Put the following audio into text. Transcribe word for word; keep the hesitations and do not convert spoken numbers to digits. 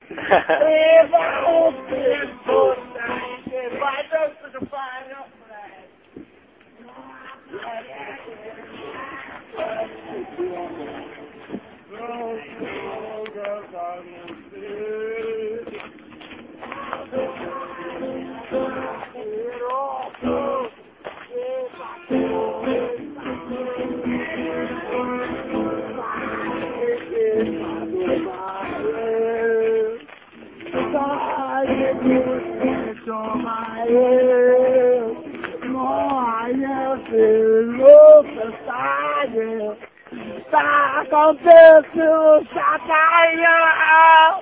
Viva o Cristo, que vai dentro do banho. Tá acontecendo, Satanás!